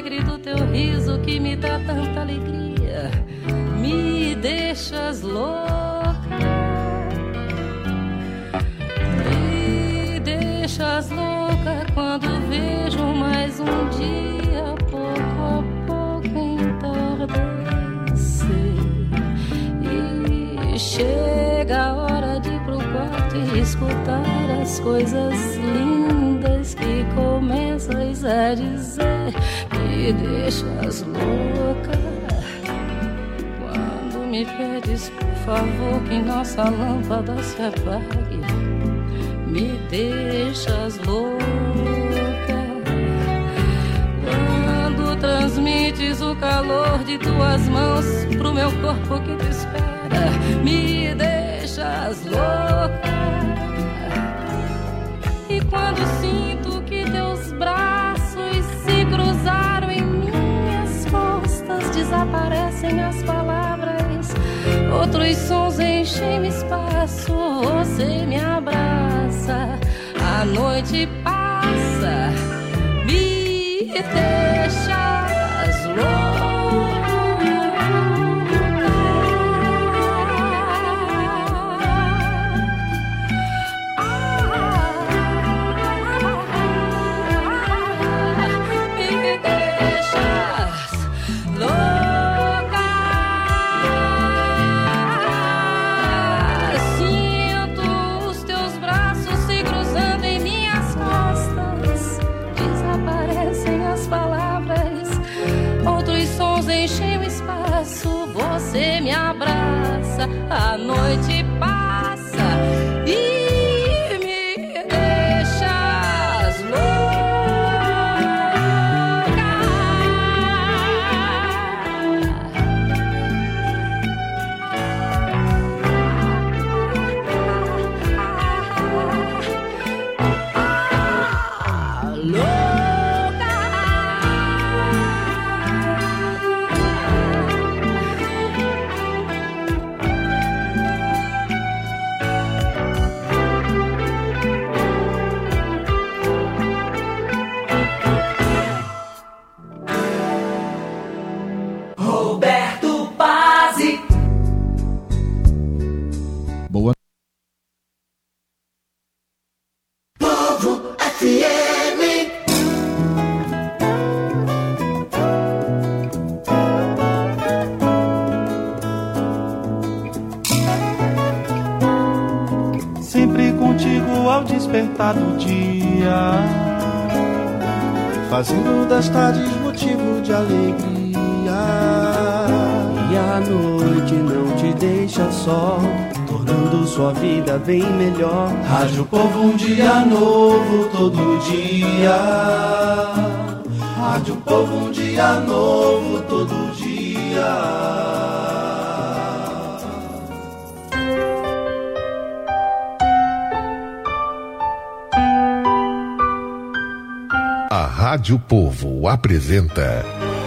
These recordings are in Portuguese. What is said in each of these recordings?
alegre do teu riso que me dá tanta alegria. Me deixas louca, me deixas louca quando vejo mais um dia pouco a pouco entardecer. E chega a hora de ir pro quarto e escutar as coisas lindas que começas a dizer. Me deixas louca quando me pedes, por favor, que nossa lâmpada se apague. Me deixas louca quando transmites o calor de tuas mãos pro meu corpo que te espera. Me deixas louca. E quando sinto que teus braços se cruzaram em minhas costas, desaparecem as palavras, outros sons enchem o espaço. Você me abraça, a noite passa, me deixas louca. Você me abraça, a noite passa e me deixas do dia, fazendo das tardes motivo de alegria. E a noite não te deixa só, tornando sua vida bem melhor. Rádio Povo, um dia novo todo dia. Rádio Povo, um dia novo todo dia. A Rádio Povo apresenta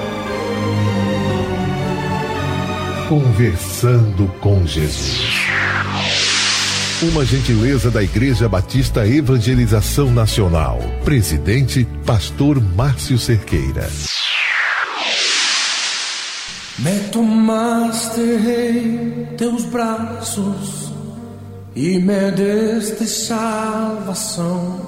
Conversando com Jesus. Uma gentileza da Igreja Batista Evangelização Nacional. Presidente, Pastor Márcio Cerqueira. Me tomaste em teus braços e me deste salvação.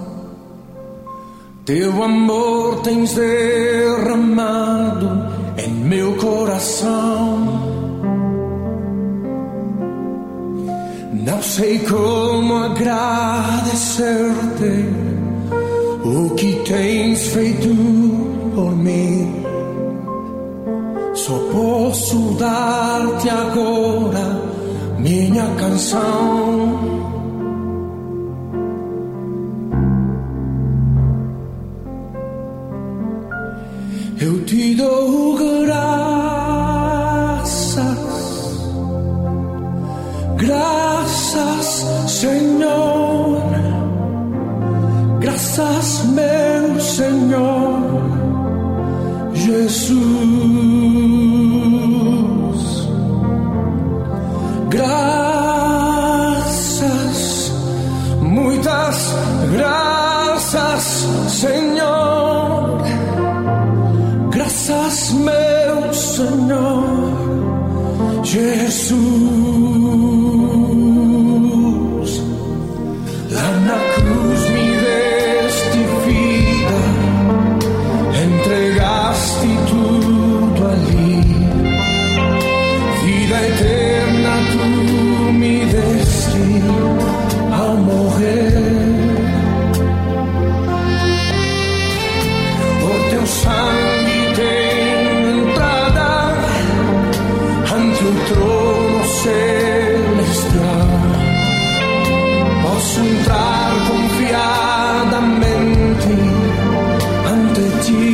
Teu amor tens derramado em meu coração. Não sei como agradecer-te o que tens feito por mim. Só posso dar-te agora minha canção. Eu te dou graças, Senhor, graças, meu Senhor, Jesus, graças, muitas graças, Senhor, graças Graças, meu Senhor Jesus. Lá na cruz me deste vida, entregaste tudo ali. Vida eterna tu me deste ao morrer. Por teu sangue tenho entrada ante o trono celestial. Posso entrar confiadamente ante ti.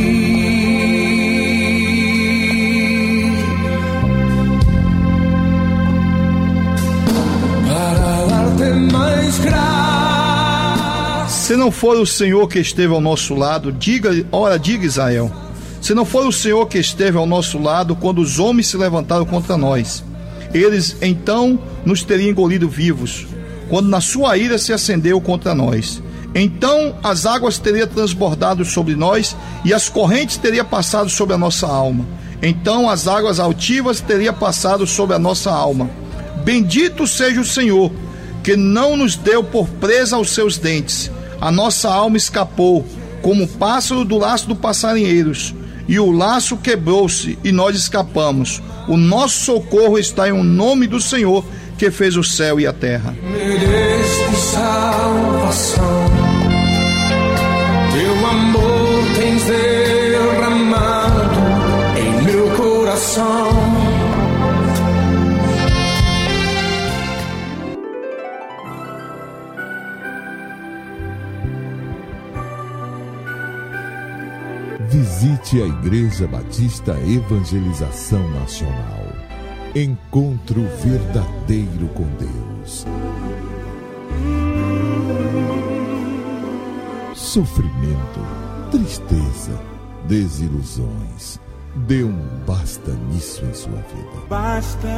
Para dar-te mais graça. Se não for o Senhor que esteve ao nosso lado, diga Israel, se não for o Senhor que esteve ao nosso lado quando os homens se levantaram contra nós, eles então nos teriam engolido vivos, quando na sua ira se acendeu contra nós. Então as águas teriam transbordado sobre nós e as correntes teriam passado sobre a nossa alma. Então as águas altivas teriam passado sobre a nossa alma. Bendito seja o Senhor, que não nos deu por presa aos seus dentes. A nossa alma escapou, como o pássaro do laço dos passarinheiros, e o laço quebrou-se, e nós escapamos. O nosso socorro está em o nome do Senhor, que fez o céu e a terra. Me deste salvação, teu amor tens derramado em meu coração. Visite a Igreja Batista Evangelização Nacional. Encontro verdadeiro com Deus. Sofrimento, tristeza, desilusões. Dê um basta nisso em sua vida. Basta.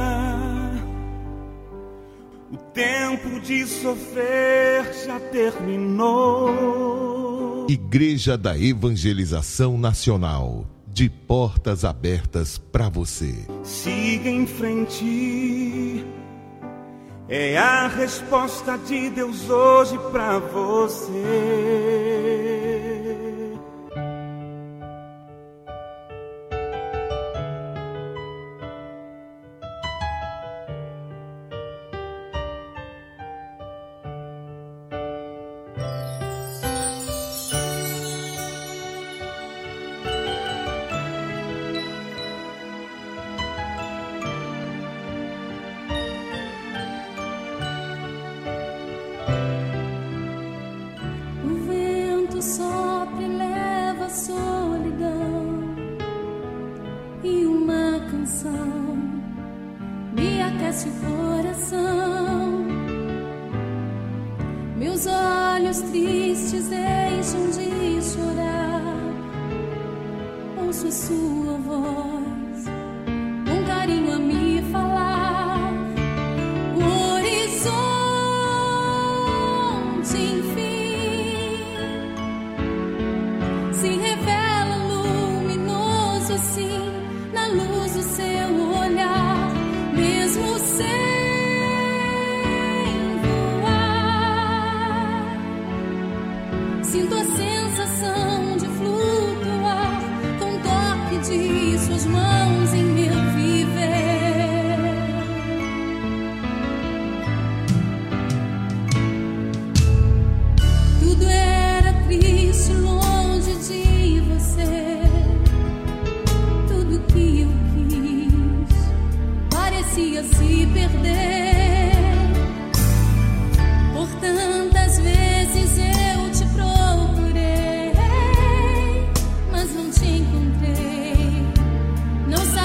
O tempo de sofrer já terminou. Igreja da Evangelização Nacional, de portas abertas para você. Siga em frente, é a resposta de Deus hoje para você. Sopra e leva a solidão, e uma canção me aquece o coração. Meus olhos tristes deixam de chorar, ouço a sua voz com carinho a me falar. O horizonte enfim se revela luminoso assim, na luz do seu olhar, mesmo sem voar. Sinto a sensação de flutuar, com o toque de suas mãos em meu viver. Tudo era triste, longe de você. Tudo que eu quis parecia se perder. Por tantas vezes eu te procurei, mas não te encontrei. Não sabia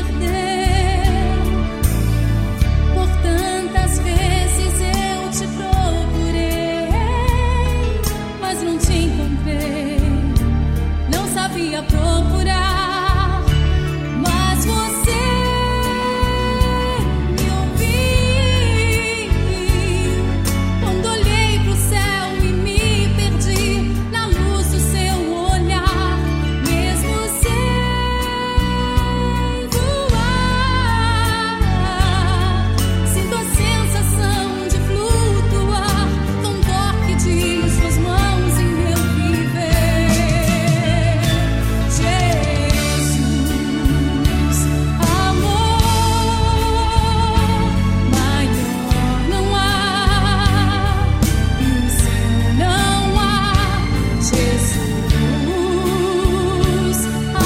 perdeu. Por tantas vezes eu te procurei, mas não te encontrei. Não sabia procurar, mas você me ouviu. Quando olhei pro céu e me perdi na luz do seu olhar, mesmo sem voar, sinto a sensação de flutuar com o toque de suas mãos em meu viver. Jesus, amor maior não há, e o céu não há. Jesus,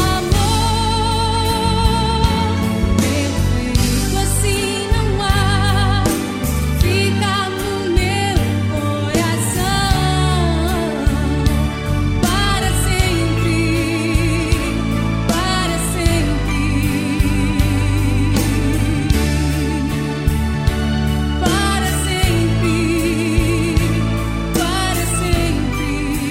amor perfeito assim não há. Fica no meu coração para sempre, para sempre, para sempre, para sempre.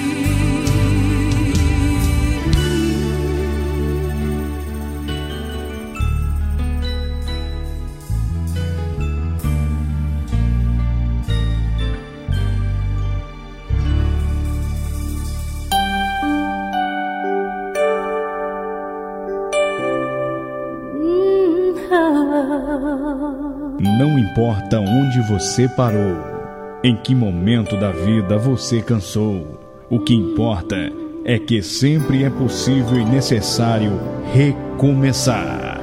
Não importa onde você parou, em que momento da vida você cansou, o que importa é que sempre é possível e necessário recomeçar.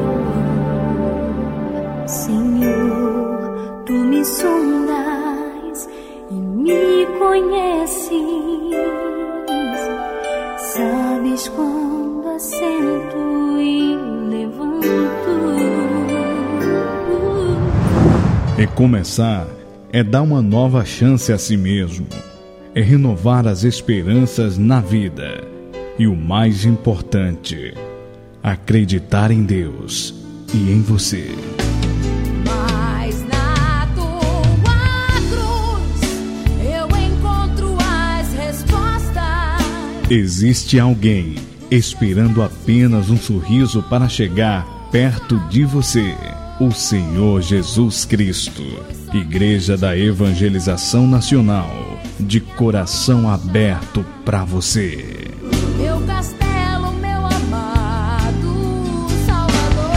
Senhor, tu me sondas e me conheces, sabes quando assento e levanto. Recomeçar é dar uma nova chance a si mesmo, é renovar as esperanças na vida e o mais importante, acreditar em Deus e em você. Mas na tua cruz eu encontro as respostas. Existe alguém esperando apenas um sorriso para chegar perto de você. O Senhor Jesus Cristo. Igreja da Evangelização Nacional, de coração aberto para você. Meu castelo, meu amado Salvador.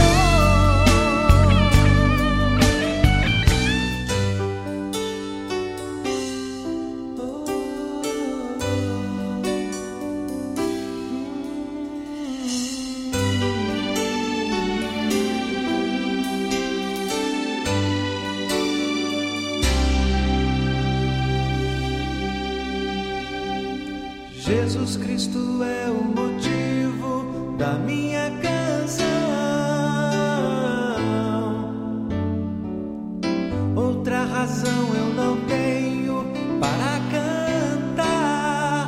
Jesus Cristo é o motivo da minha canção. Outra razão eu não tenho para cantar.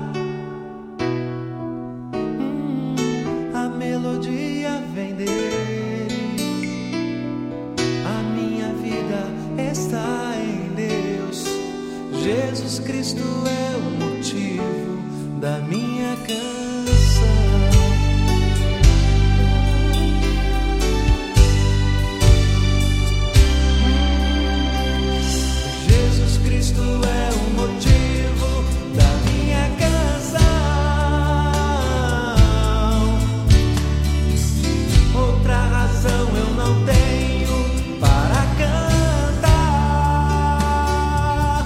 A melodia vem dele. A minha vida está em Deus. Jesus Cristo é o motivo da minha canção. Jesus Cristo é o motivo da minha canção. Outra razão eu não tenho para cantar.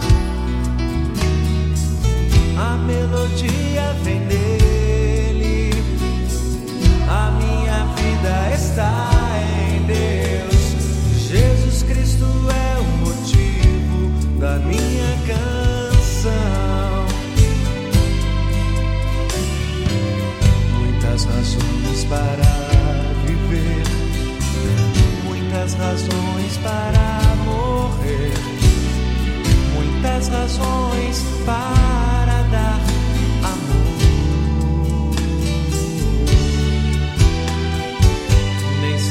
A melodia vem dele, a minha vida está em Deus. Jesus Cristo é o motivo da minha canção. Muitas razões para viver, muitas razões para morrer, muitas razões para dar amor. Nem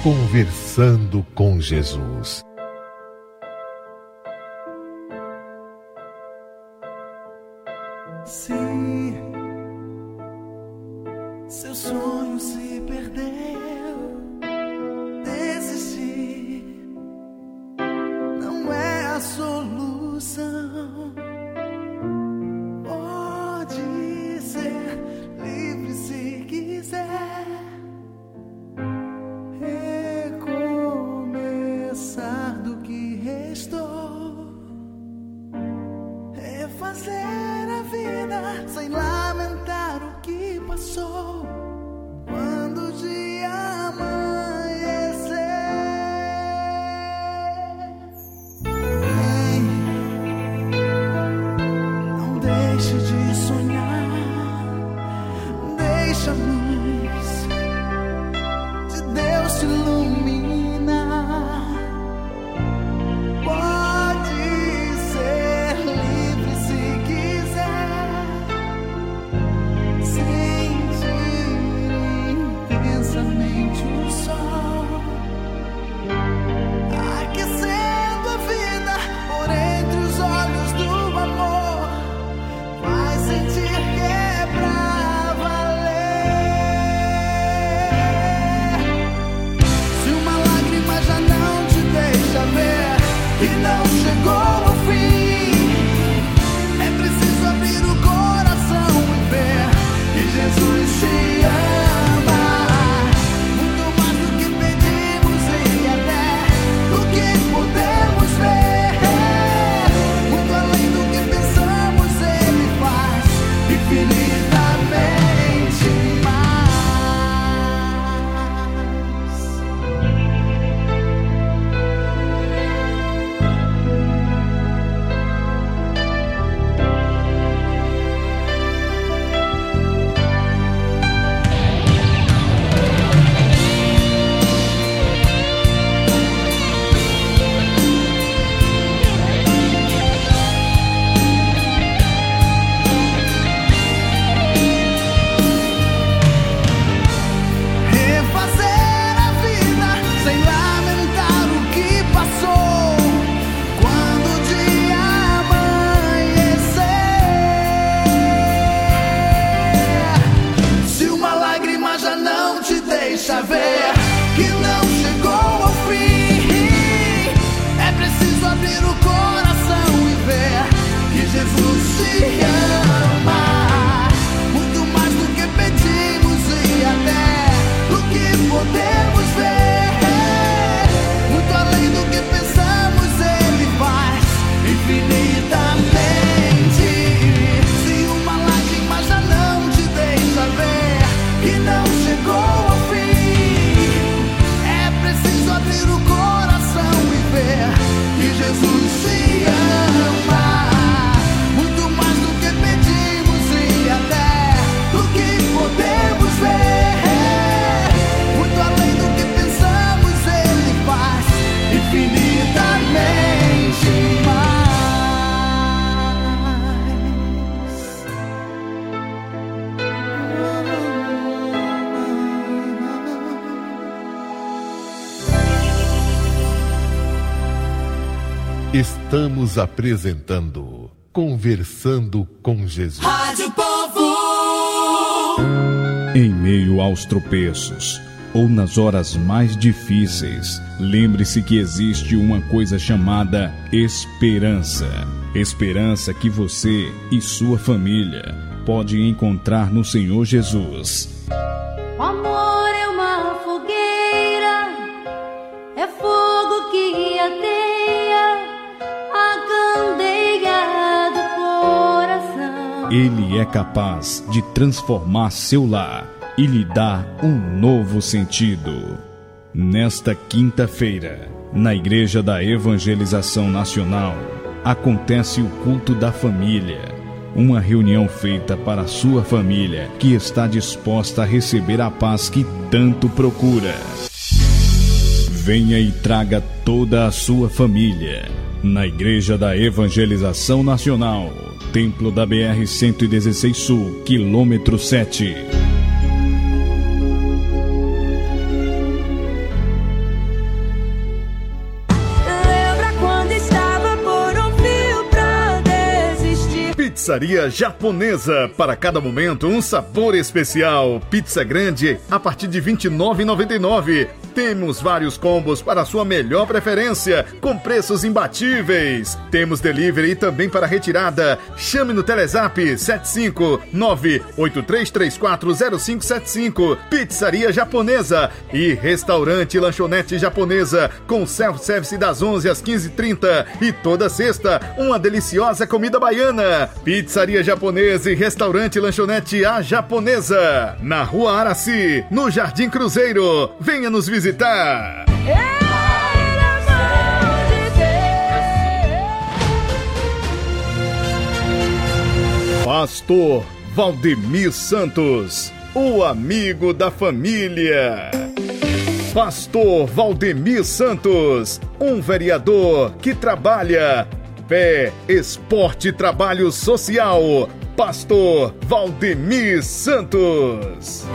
Conversando com Jesus. Se seu sonho se perdeu, desistir não é a solução. Pode ser livre se quiser, recomeçar do que restou, refazer a vida sem lamentar o que passou. Quando o dia amanhecer, não deixe de sonhar, deixa a luz de Deus te iluminar. Pode ser livre se quiser, sentir intensamente o sol, aquecendo a vida por entre os olhos do amor. Vai sentir que é pra valer. Se uma lágrima já não te deixa ver que não chegou ao fim, é preciso abrir o coração e ver que Jesus te ama. Muito mais do que pedimos e até do que podemos ver, muito além do que pensamos, Ele faz infinitamente mais. Refazer a vida sem lamentar o que passou. Quando o dia amanhecer, se uma lágrima já não te deixa ver que não chegou ao fim, é preciso abrir o coração e ver que Jesus te ama. Muito mais do que pedimos e até do que podemos ver, muito além do que pensamos, Ele faz infinitamente. Se uma lágrima já não te deixa ver que não chegou ao fim, é preciso abrir o coração e ver que Jesus te ama. Muito mais do que pedimos e até do que podemos ver, muito além do que pensamos, Ele faz infinitamente mais. Estamos apresentando Conversando com Jesus. Rádio Povo. Em meio aos tropeços ou nas horas mais difíceis, lembre-se que existe uma coisa chamada esperança. Esperança que você e sua família podem encontrar no Senhor Jesus. O amor é uma fogueira, é fogo que ateia a candeia do coração. Ele é capaz de transformar seu lar e lhe dar um novo sentido. Nesta quinta-feira, na Igreja da Evangelização Nacional, acontece o culto da família. Uma reunião feita para a sua família que está disposta a receber a paz que tanto procura. Venha e traga toda a sua família na Igreja da Evangelização Nacional, Templo da BR-116 Sul, quilômetro 7. Pizzaria Japonesa. Para cada momento, um sabor especial. Pizza grande a partir de R$ 29,99. Temos vários combos para a sua melhor preferência, com preços imbatíveis. Temos delivery também para retirada. Chame no Telezap 759-83340575. Pizzaria Japonesa e Restaurante Lanchonete Japonesa, com self-service das 11 às 15h30 e toda sexta, uma deliciosa comida baiana. Pizzaria Japonesa e Restaurante Lanchonete A Japonesa, na Rua Araci, no Jardim Cruzeiro. Venha nos visitar. Pastor Valdemir Santos, o amigo da família. Pastor Valdemir Santos, um vereador que trabalha fé, esporte e trabalho social. Pastor Valdemir Santos.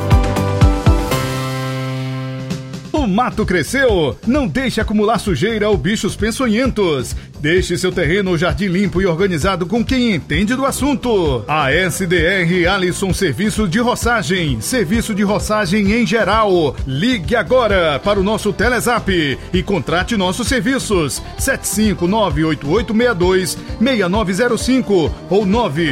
O mato cresceu? Não deixe acumular sujeira ou bichos peçonhentos. Deixe seu terreno ou jardim limpo e organizado com quem entende do assunto. A SDR Alisson Serviço de Roçagem. Serviço de roçagem em geral. Ligue agora para o nosso Telezap e contrate nossos serviços. 7598862-6905 ou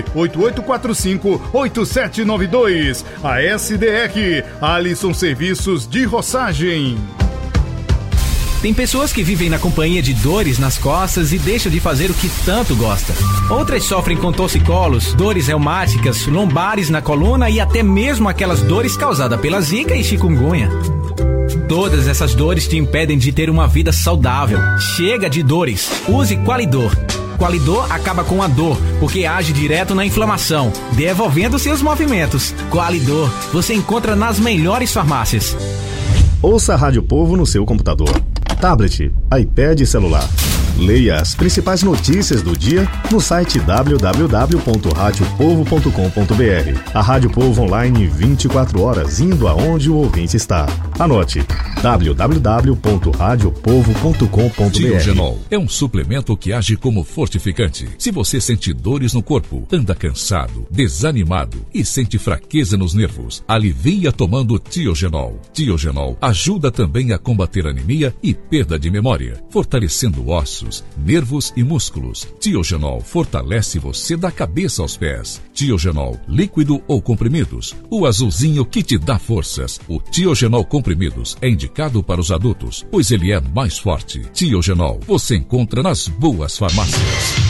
98845-8792. A SDR Alisson Serviços de Roçagem. Tem pessoas que vivem na companhia de dores nas costas e deixam de fazer o que tanto gosta. Outras sofrem com torcicolos, dores reumáticas, lombares na coluna e até mesmo aquelas dores causadas pela zika e chikungunya. Todas essas dores te impedem de ter uma vida saudável. Chega de dores. Use Qualidor. Qualidor acaba com a dor, porque age direto na inflamação, devolvendo seus movimentos. Qualidor, você encontra nas melhores farmácias. Ouça a Rádio Povo no seu computador, tablet, iPad e celular. Leia as principais notícias do dia no site www.radiopovo.com.br. A Rádio Povo online 24 horas, indo aonde o ouvinte está. Anote: www.radiopovo.com.br. Tiogenol é um suplemento que age como fortificante. Se você sente dores no corpo, anda cansado, desanimado e sente fraqueza nos nervos, alivia tomando Tiogenol. Tiogenol ajuda também a combater anemia e perda de memória, fortalecendo ossos, nervos e músculos. Tiogenol fortalece você da cabeça aos pés. Tiogenol, líquido ou comprimidos, o azulzinho que te dá forças. O Tiogenol comprimidos é indicado para os adultos, pois ele é mais forte. Tiogenol você encontra nas boas farmácias.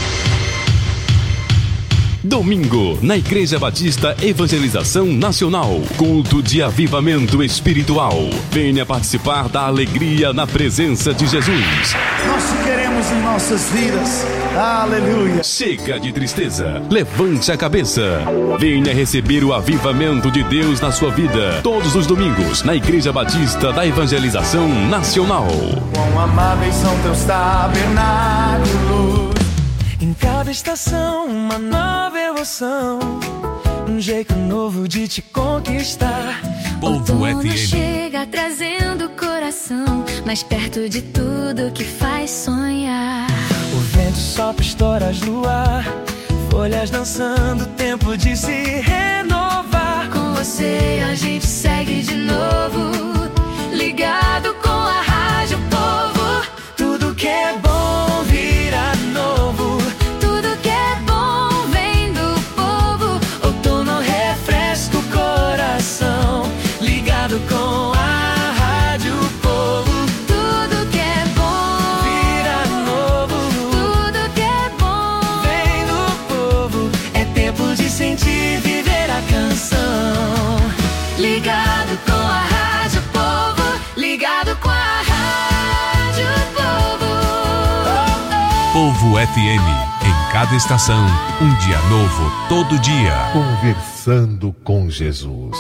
Domingo, na Igreja Batista Evangelização Nacional, culto de avivamento espiritual. Venha participar da alegria na presença de Jesus. Nós te queremos em nossas vidas. Aleluia. Chega de tristeza, levante a cabeça. Venha receber o avivamento de Deus na sua vida. Todos os domingos, na Igreja Batista da Evangelização Nacional. Quão amáveis são teus tabernáculos. Em cada estação, uma nova emoção, um jeito novo de te conquistar. Povo FM chega trazendo o coração mais perto de tudo que faz sonhar. O vento sopra estoras no ar, folhas dançando, tempo de se renovar. Com você a gente segue de novo, ligado com a Rádio Povo. Tudo que é bom vira novo. Com a Rádio Povo, tudo que é bom vira novo. Tudo que é bom vem do povo. É tempo de sentir, viver a canção. Ligado com a Rádio Povo, ligado com a Rádio Povo. Povo FM, em cada estação, um dia novo todo dia. Conversando com Jesus.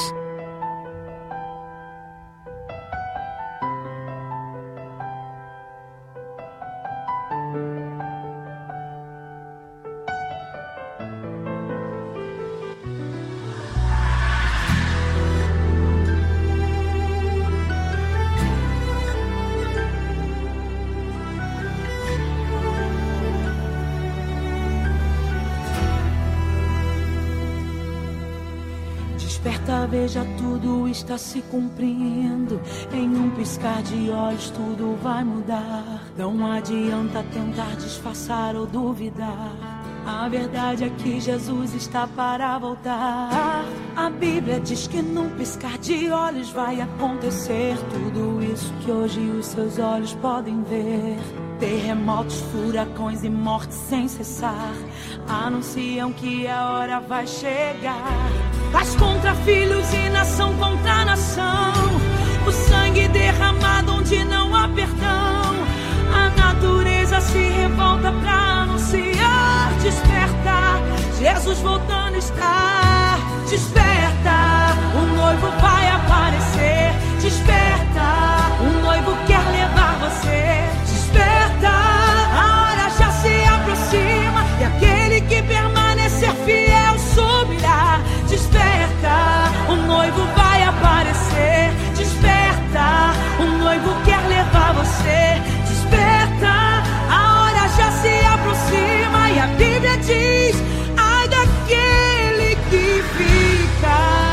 Desperta, veja, tudo está se cumprindo. Em um piscar de olhos tudo vai mudar. Não adianta tentar disfarçar ou duvidar. A verdade é que Jesus está para voltar. A Bíblia diz que num piscar de olhos vai acontecer tudo isso que hoje os seus olhos podem ver. Terremotos, furacões e mortes sem cessar anunciam que a hora vai chegar. Paz contra filhos e nação contra nação. O sangue derramado onde não há perdão. A natureza se revolta pra anunciar. Desperta, Jesus voltando está. Desperta, o noivo vai aparecer. Desperta, o noivo quer levar você. Desperta, a hora já se aproxima. E aquele que permanecer fiel subirá. Desperta, o noivo vai aparecer. Desperta, o noivo quer levar você. Desperta, a hora já se aproxima. E a Bíblia diz: ai daquele que fica.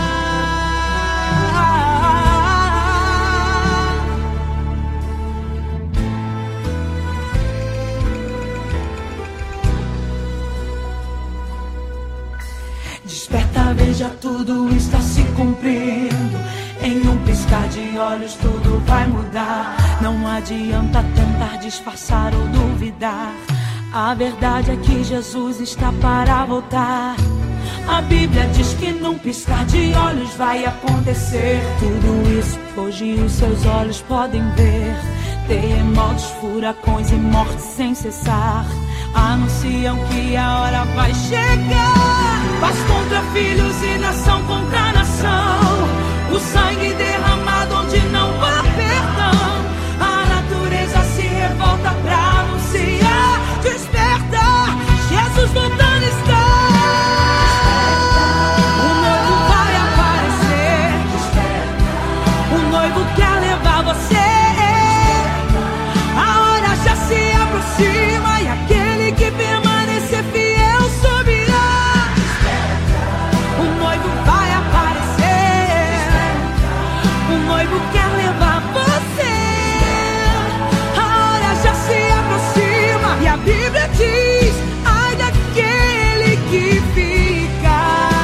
Desperta, veja, tudo está se cumprindo. Em um piscar de olhos tudo vai mudar. Não adianta tentar disfarçar ou duvidar. A verdade é que Jesus está para voltar. A Bíblia diz que num piscar de olhos vai acontecer tudo isso que hoje os seus olhos podem ver. Terremotos, furacões e mortes sem cessar anunciam que a hora vai chegar. Paz contra filhos e nação contra nação. O sangue derramado onde não há perdão. A natureza se revolta pra anunciar. Desperta, Jesus voltando está. O noivo vai aparecer. O noivo quer levar você. A hora já se aproxima. E aquele que permanecer fiel subirá. O noivo vai aparecer. O noivo quer levar você. A hora já se aproxima. E a Bíblia diz: ai daquele que fica.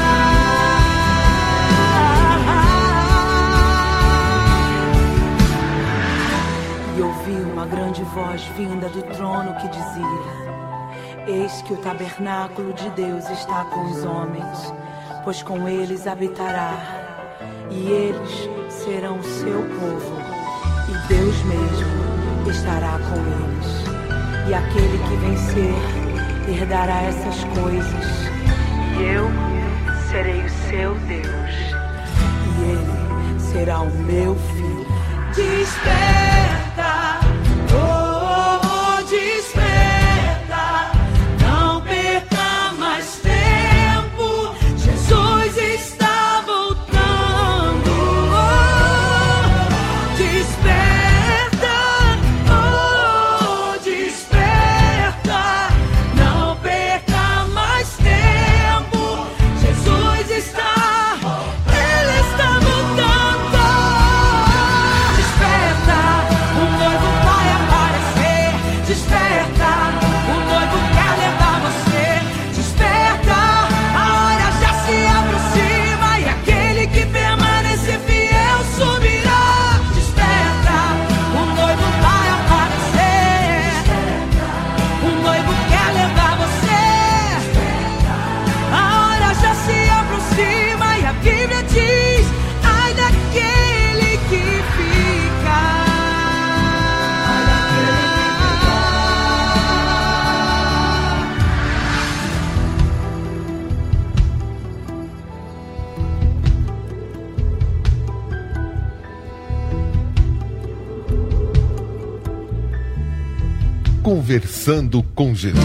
E ouvi uma grande voz vinda do trono que dizia: eis que o tabernáculo de Deus está com os homens, pois com eles habitará, e eles serão o seu povo, e Deus mesmo estará com eles. E aquele que vencer herdará essas coisas, e eu serei o seu Deus, e ele será o meu filho. Desperta, oh, oh, desperta, não perca mais tempo, Jesus está voltando. Oh, desperta, oh, desperta, não perca mais tempo, Jesus está, Ele está voltando. Desperta, o noivo vai aparecer. Desperta, o noivo quer levar você. Desperta, a hora já se aproxima. E aquele que permanecer fiel subirá. Desperta, o noivo vai aparecer. O noivo quer levar você. A hora já se aproxima. E a Bíblia diz: ai daquele que fica. Conversando com Jesus.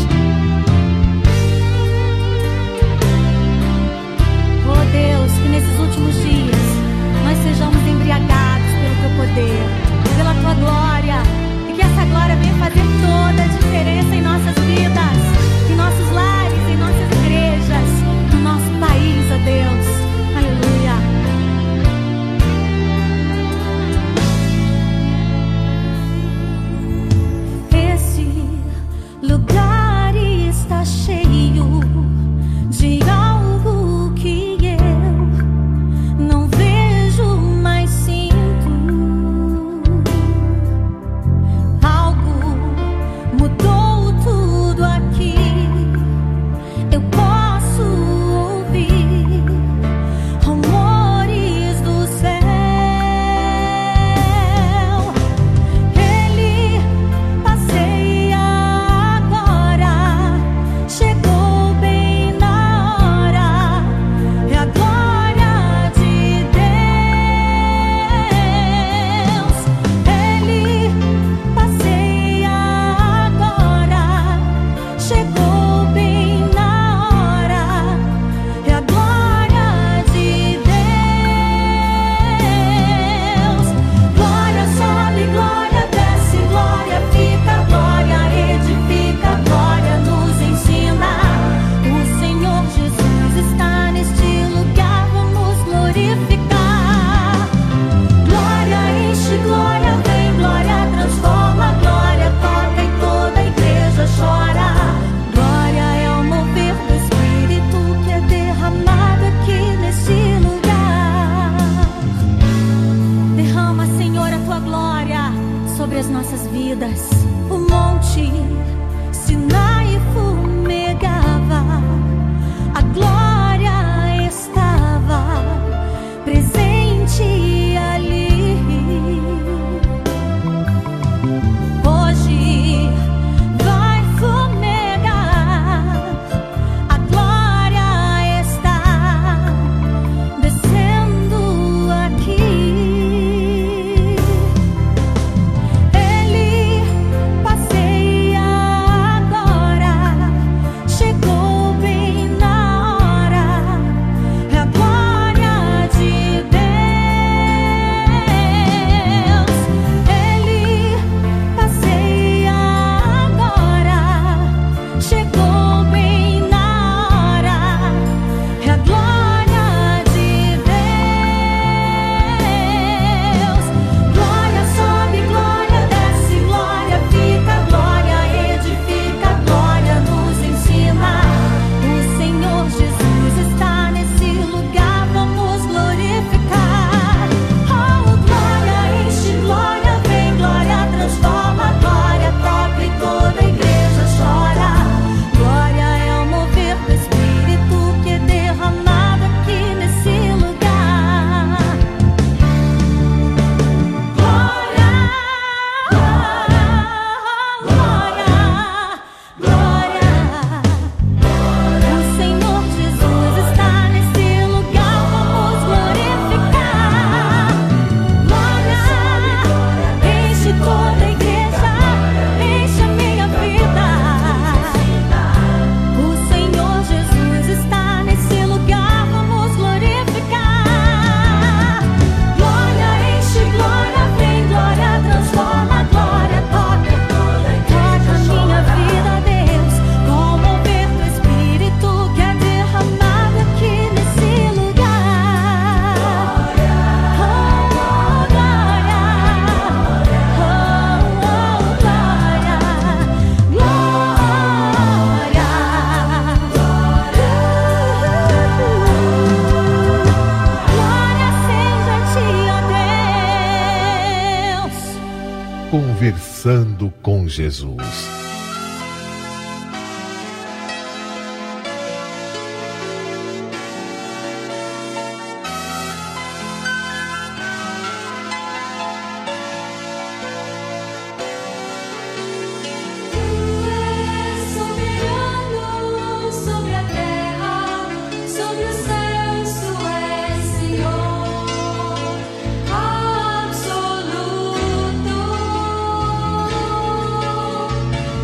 Oh Deus, que nesses últimos dias nós sejamos embriagados pelo Teu poder, pela Tua glória, e que essa glória venha fazer toda a diferença em nossas vidas, em nossos lares, em nossas igrejas, no nosso país, ó Deus. Aleluia. as nossas vidas. O monte Sinai fumegava, a glória estava presente ali. Hoje vai fumegar, a glória está descendo aqui. Ele passeia agora, chegou bem na hora, é a glória de Deus. Ele passeia agora, chegou bem na hora, é a glória de Deus. Glória sobe, glória desce, glória fica, glória edifica, glória nos ensina. O Senhor Jesus está nesse lugar, vamos glorificar. Oh, glória enche, glória vem, glória transforma, glória toca e toda a igreja chora. Glória é o mover do Espírito que é derramado aqui nesse lugar. Glória, glória, glória. O Senhor Jesus está nesse lugar, vamos glorificar. Glória, enche toda a igreja, enche a minha vida. O Senhor Jesus está nesse lugar, vamos glorificar. Glória enche, glória vem, glória transforma, glória toca a minha vida, Deus. Com o mover do Espírito que é derramado aqui nesse lugar. Glória, glória seja-te, ó Deus. Conversando com Jesus. Soberano sobre a terra, sobre os céus, tu és Senhor absoluto.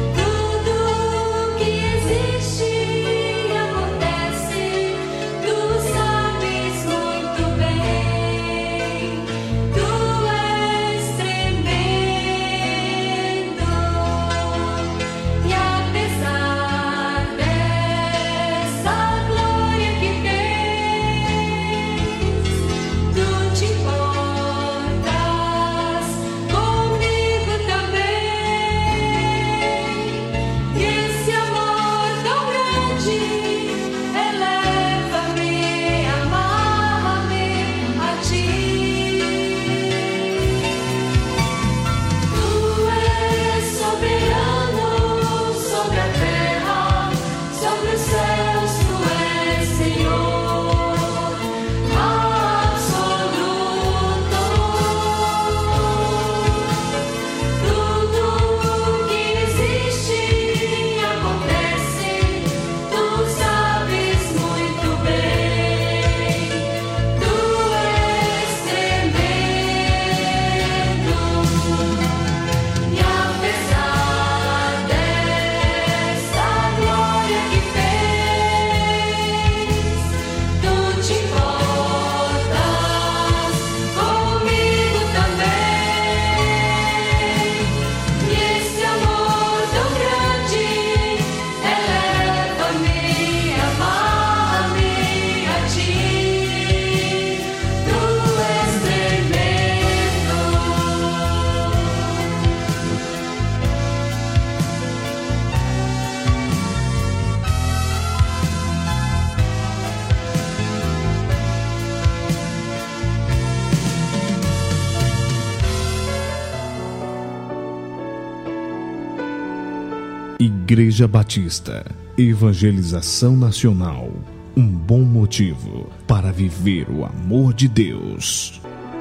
Igreja Batista, Evangelização Nacional. Um bom motivo para viver o amor de Deus.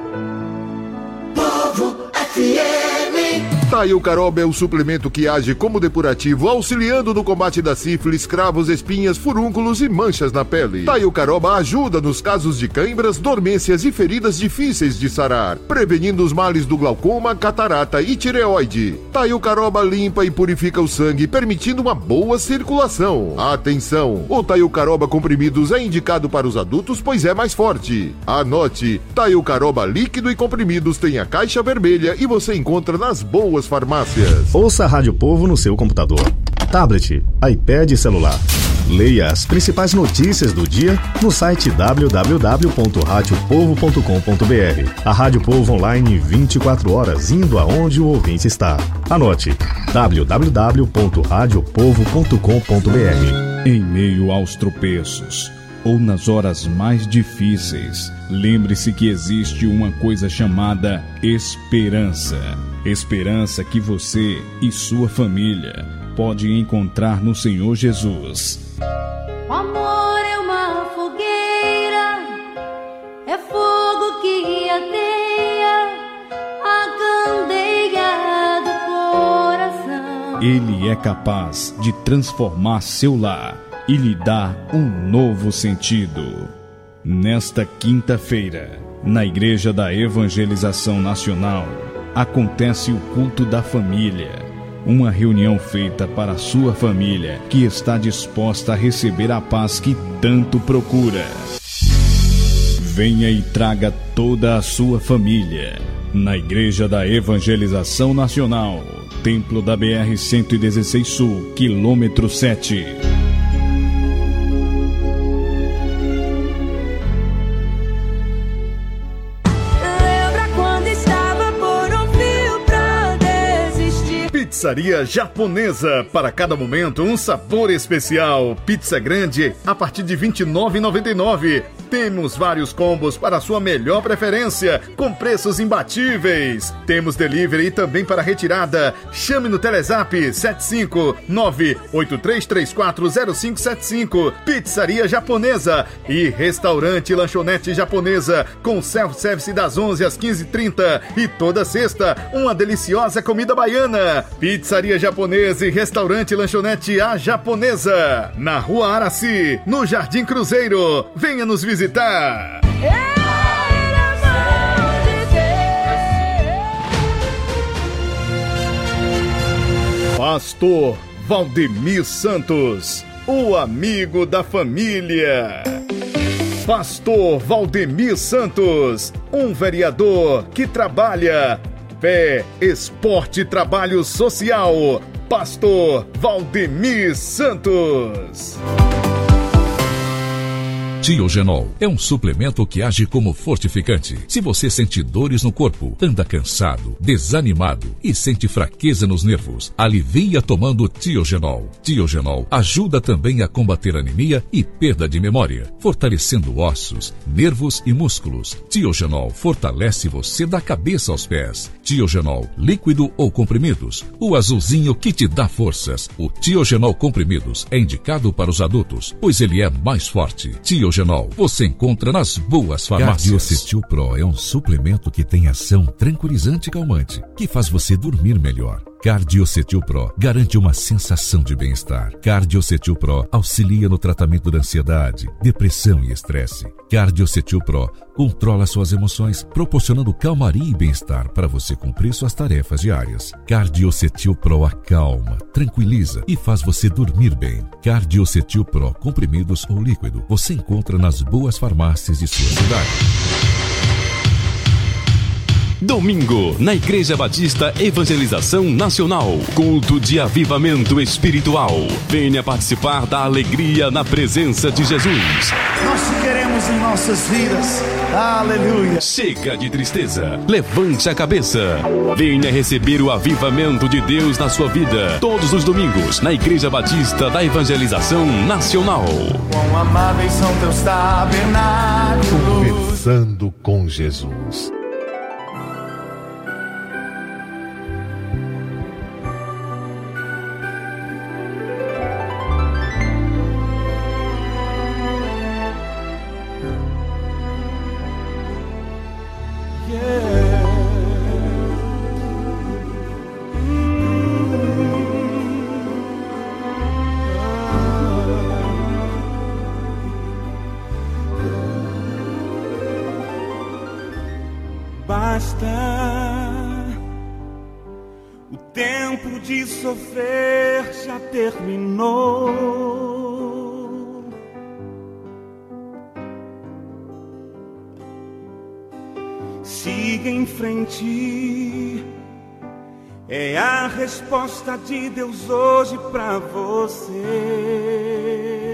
Povo FM. Taio Caroba é o suplemento que age como depurativo, auxiliando no combate da sífilis, cravos, espinhas, furúnculos e manchas na pele. Taio Caroba ajuda nos casos de cãibras, dormências e feridas difíceis de sarar, prevenindo os males do glaucoma, catarata e tireoide. Taio Caroba limpa e purifica o sangue, permitindo uma boa circulação. Atenção! O Taio Caroba comprimidos é indicado para os adultos, pois é mais forte. Anote: Taio Caroba líquido e comprimidos tem a caixa vermelha e você encontra nas boas farmácias. Ouça a Rádio Povo no seu computador, tablet, iPad e celular. Leia as principais notícias do dia no site www.radiopovo.com.br. A Rádio Povo online 24 horas, indo aonde o ouvinte está. Anote: www.radiopovo.com.br. Em meio aos tropeços ou nas horas mais difíceis, lembre-se que existe uma coisa chamada esperança. Esperança que você e sua família podem encontrar no Senhor Jesus. O amor é uma fogueira, é fogo que ateia a candeia do coração. Ele é capaz de transformar seu lar e lhe dar um novo sentido. Nesta quinta-feira, na Igreja da Evangelização Nacional, acontece o culto da família. Uma reunião feita para a sua família que está disposta a receber a paz que tanto procura. Venha e traga toda a sua família. Na Igreja da Evangelização Nacional, Templo da BR-116 Sul, quilômetro 7. Pizzaria Japonesa, para cada momento um sabor especial. Pizza grande a partir de R$ 29,99. Temos vários combos para a sua melhor preferência, com preços imbatíveis. Temos delivery e também para retirada. Chame no Telezap 759-83340575. Pizzaria Japonesa e Restaurante Lanchonete Japonesa, com self-service das 11 às 15h30 e toda sexta uma deliciosa comida baiana. Pizzaria Japonesa e Restaurante Lanchonete A Japonesa, na Rua Araci, no Jardim Cruzeiro. Venha nos visitar. Pastor Valdemir Santos, o amigo da família. Pastor Valdemir Santos, um vereador que trabalha fé, esporte e trabalho social. Pastor Valdemir Santos. Tiogenol é um suplemento que age como fortificante. Se você sente dores no corpo, anda cansado, desanimado e sente fraqueza nos nervos, alivia tomando Tiogenol. Tiogenol ajuda também a combater anemia e perda de memória, fortalecendo ossos, nervos e músculos. Tiogenol fortalece você da cabeça aos pés. Tiogenol líquido ou comprimidos, o azulzinho que te dá forças. O Tiogenol comprimidos é indicado para os adultos, pois ele é mais forte. Tiogenol você encontra nas boas farmácias. Cardiocetil Pro é um suplemento que tem ação tranquilizante e calmante, que faz você dormir melhor. Cardiocetil Pro garante uma sensação de bem-estar. Cardiocetil Pro auxilia no tratamento da ansiedade, depressão e estresse. Cardiocetil Pro controla suas emoções, proporcionando calmaria e bem-estar para você cumprir suas tarefas diárias. Cardiocetil Pro acalma, tranquiliza e faz você dormir bem. Cardiocetil Pro comprimidos ou líquido você encontra nas boas farmácias de sua cidade. Domingo, na Igreja Batista Evangelização Nacional, culto de avivamento espiritual. Venha participar da alegria na presença de Jesus. Nós te queremos em nossas vidas. Aleluia. Chega de tristeza, levante a cabeça. Venha receber o avivamento de Deus na sua vida. Todos os domingos, na Igreja Batista da Evangelização Nacional. Quão amáveis são teus tabernáculos. Conversando com Jesus. Basta, o tempo de sofrer já terminou. Siga em frente, é a resposta de Deus hoje pra você.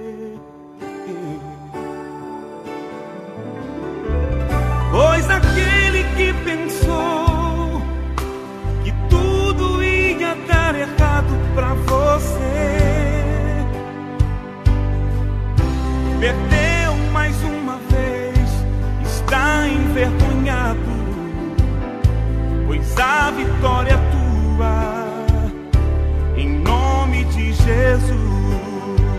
Pois aquele que pensou que tudo ia dar errado pra você, perdeu mais uma vez, está envergonhado, pois a vitória é tua, em nome de Jesus.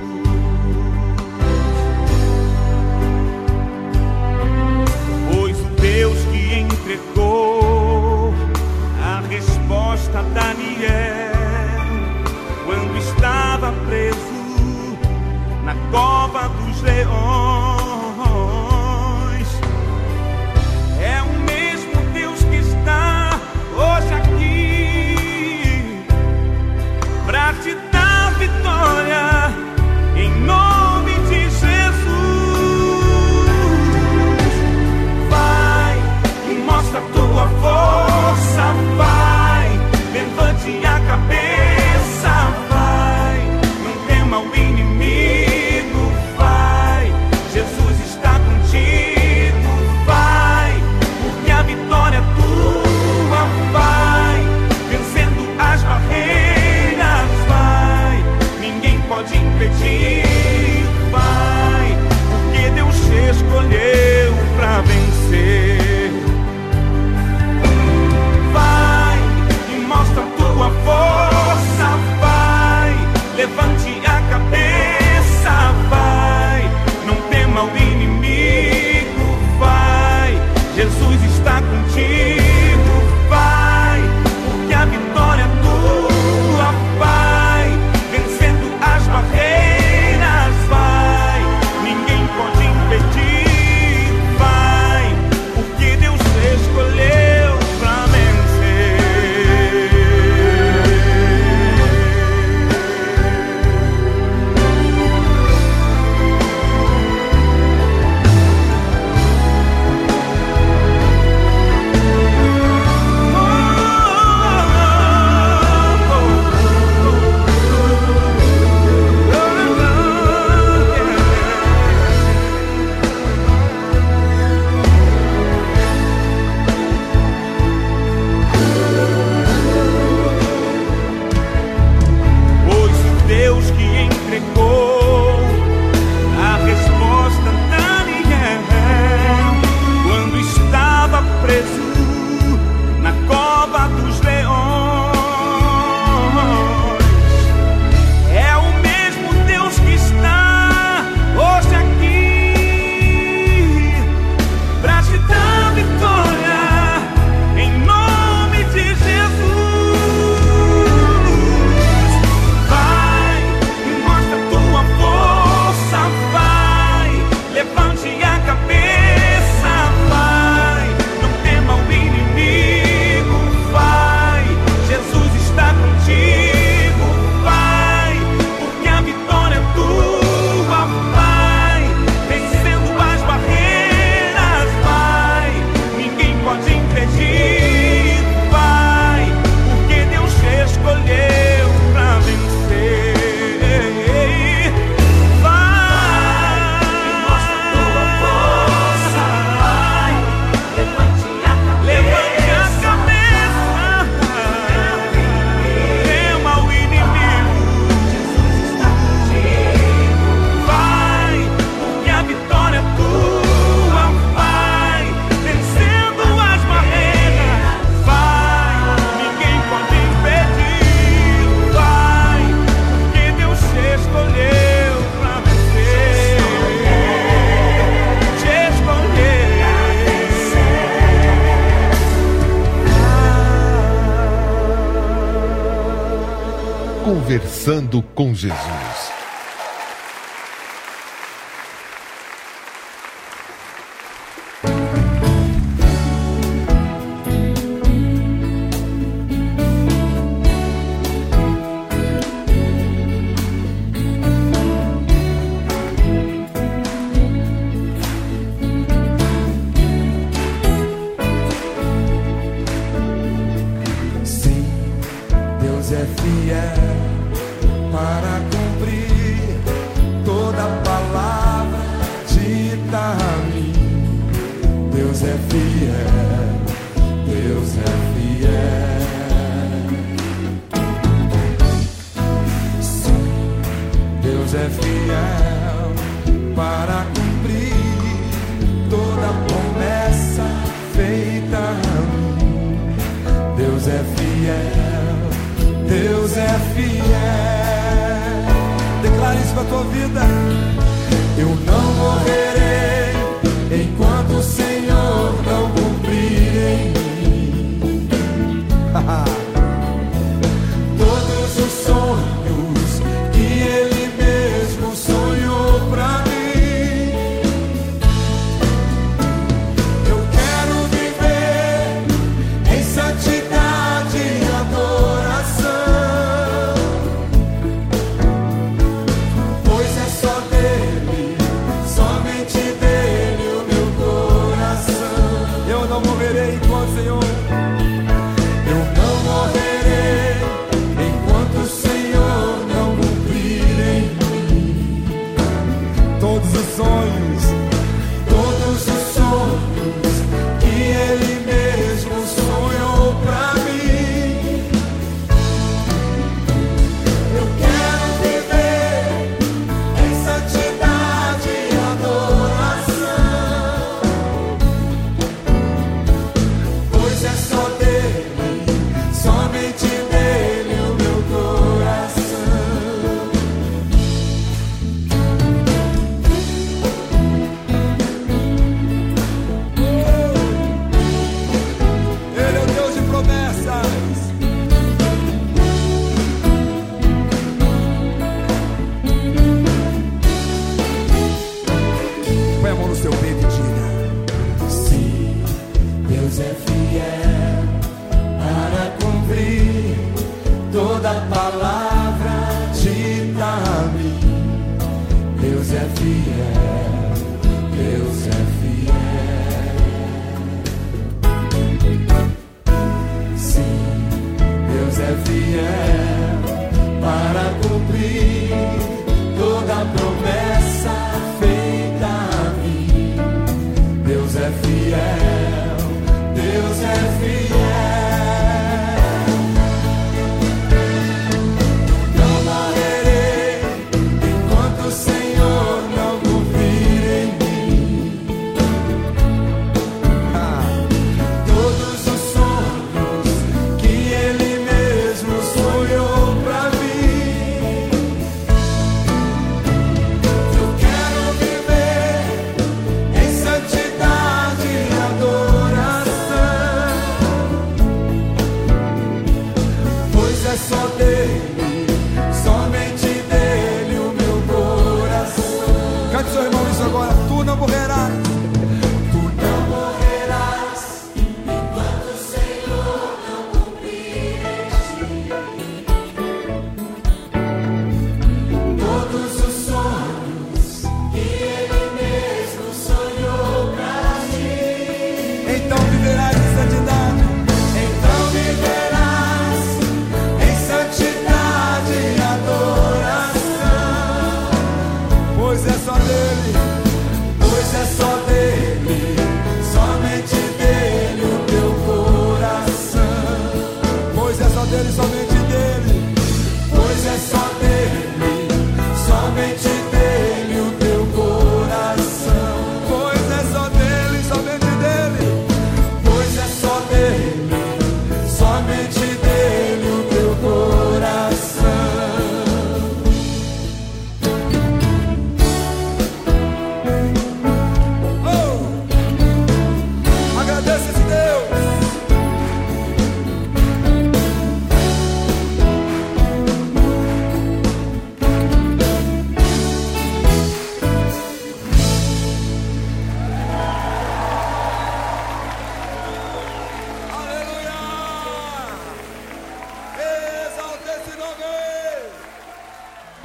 Conversando com Jesus.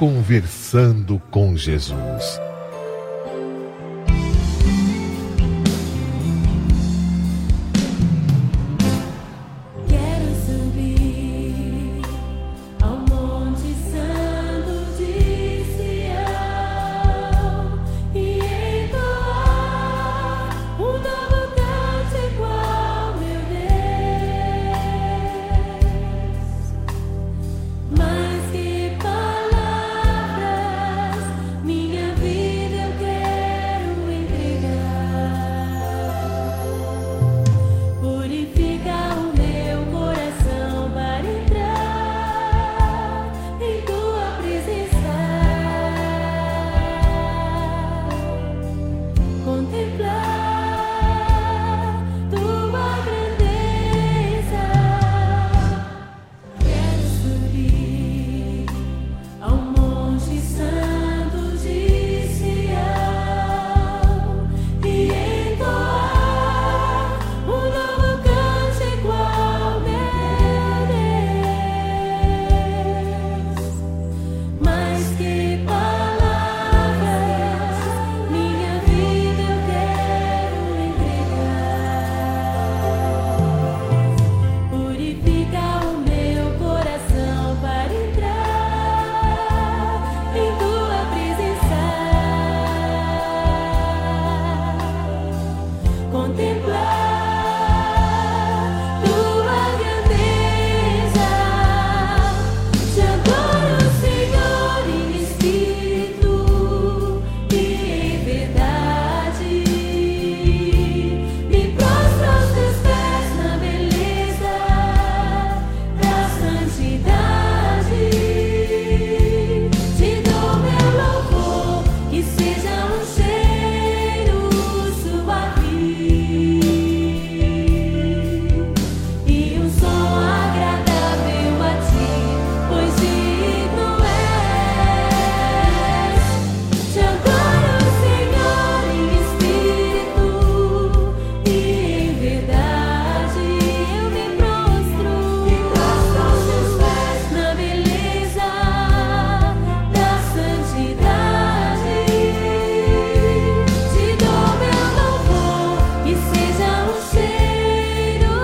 Conversando com Jesus.